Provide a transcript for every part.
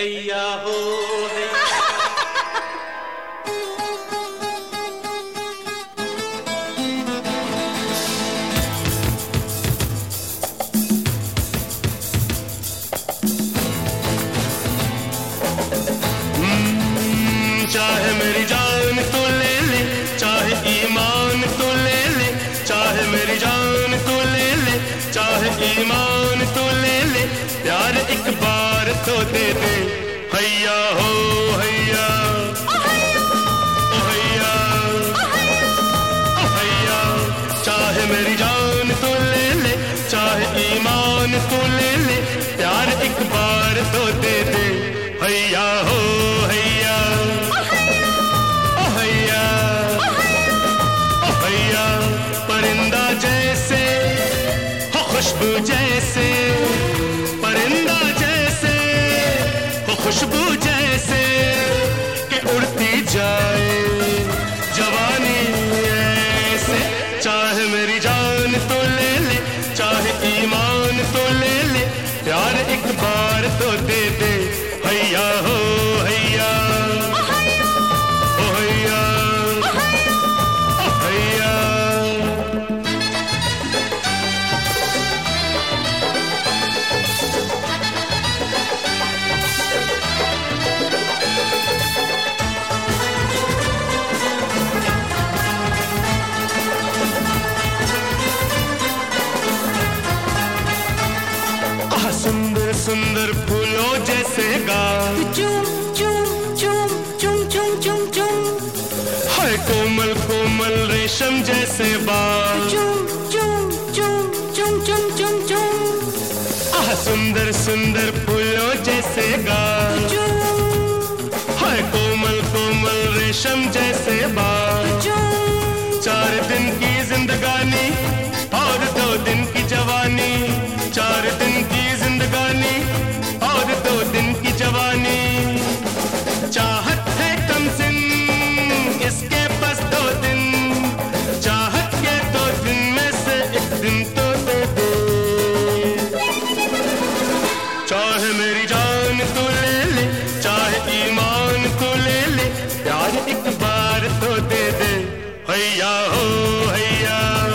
हैया हो हैया। चाहे मेरी जान तो ले ले, चाहे ईमान तो ले ले, चाहे मेरी जान तो ले ले, चाहे ईमान तो ले ले, प्यार एक बार तो दे दे। हैया हो हैया, ओ हैया, ओ हैया। चाहे मेरी जान तो ले ले, चाहे ईमान तो ले ले, प्यार एक बार तो दे दे। हैया हो हैया, परिंदा जैसे हो खुशबू जैसे, परिंदा जैसे हो खुशबू जैसे कि उड़ती जाए जवानी ऐसे। चाहे मेरी जान तो ले ले, चाहे ईमान तो ले ले, प्यार एक बार तो दे दे। हैया हो हैया, ओ हैया, सुंदर सुंदर फूलों जैसे गाल, चुम चुम चुम चुम चुम चुम चुम, है कोमल कोमल रेशम जैसे बाल, चुम चुम चुम चुम चुम चुम चुम। सुंदर सुंदर फूलों जैसे गाल, है कोमल कोमल रेशम जैसे बाल। 4 दिन की जिंदगानी और 2 दिन की जवानी, 4 दिन की जिंदगानी और 2 दिन की जवानी। चाहत है कम सिन इसके बस 2 दिन, चाहत के 2 दिन में से 1 दिन तो दे दे। चाहे मेरी जान तो ले ले, चाहे ईमान तो ले ले, प्यार एक बार तो दे दे। हैया हो हैया,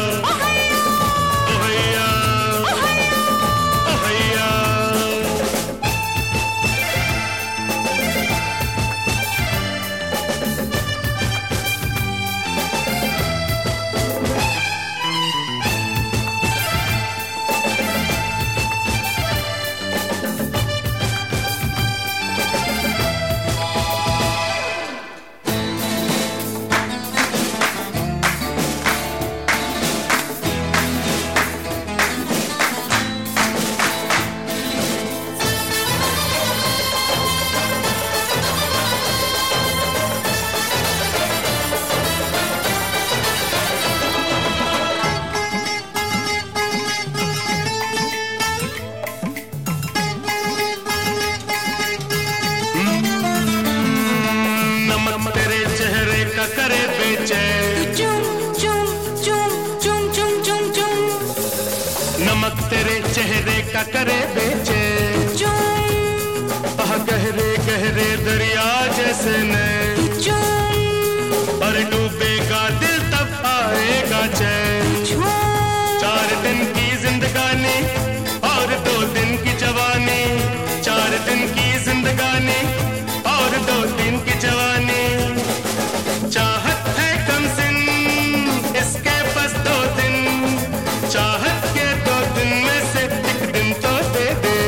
तेरे चेहरे का करे बेचैन, चुम चुम चुम चुम चुम चुम चुम, नमक तेरे चेहरे का करे बेचैन। गहरे गहरे दरिया जैसे नैन, और डूबेगा दिल तब आएगा चैन। 4 दिन की जिंदगानी और 2 दिन की जवानी, 4 दिन की जिंदगानी और 2 दिन की जवानी। चाहत है कम सिन इसके बस 2 दिन, चाहत के 2 दिन में से 1 दिन तो दे दे।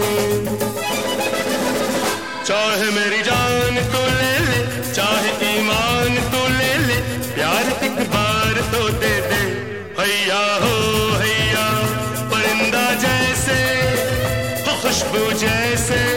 चाहे मेरी जान तो ले ले, चाहे ईमान तो ले ले, प्यार एक बार तो दे दे। हैया हो हैया, परिंदा जैसे हो खुशबू जैसे,